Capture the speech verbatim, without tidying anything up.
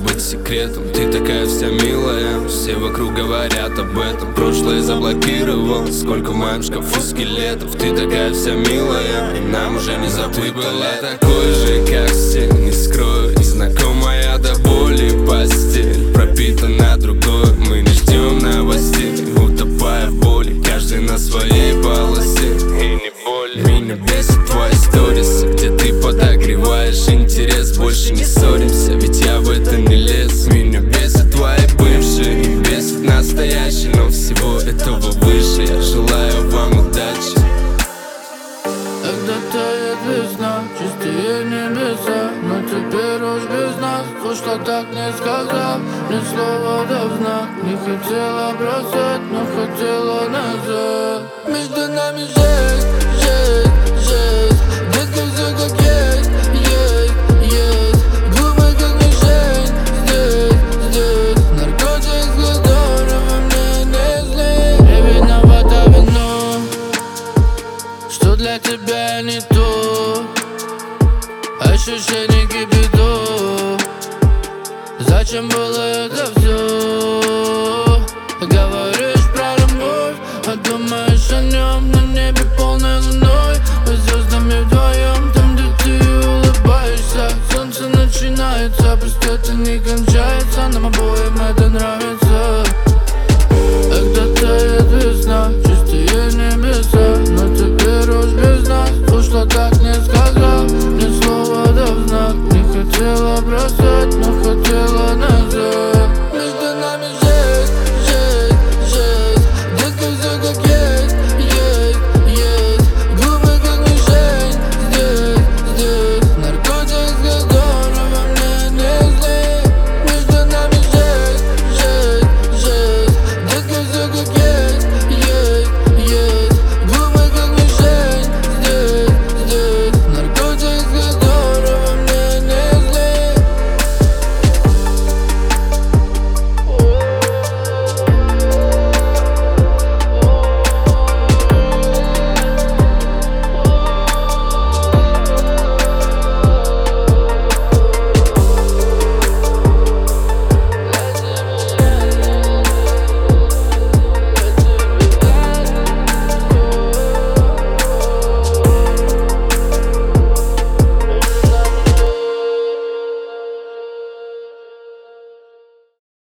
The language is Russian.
быть секретом. Ты такая вся милая, все вокруг говорят об этом. Прошлое заблокировал, сколько в моем шкафу скелетов. Ты такая вся милая, и нам уже не забыть. Ты была такой же, как все, не скрою. И знакомая до боли постель пропитана другой. Мы не ждем новостей, утопая в боли, каждый на своей полосе. И не более. Меня бесит твои сторис, где ты подогреваешь интерес. Больше не ссоримся, ведь я в это не лез. Меня бесит твои бывшие и бесит настоящий, но всего этого выше. Я желаю вам удачи. Когда тает весна, чистые небеса, но теперь уж без нас. Ушла так не сказав, ни слова да в знак. Не хотела бросать, но хотела назад. Между нами жесть, жесть, жесть. Детка, все как есть, есть, есть. Думай, как мне жить здесь, здесь. Наркотик, с которого мне не злить. Я виновата вину, что для тебя не то. Ощущение кипяту. Зачем было это все? Говоришь про любовь, а думаешь о нем. На небе полной луной, мы звездами вдвоем. Там, где ты улыбаешься, солнце начинается. Просто это не кончается, нам обоим это нравится.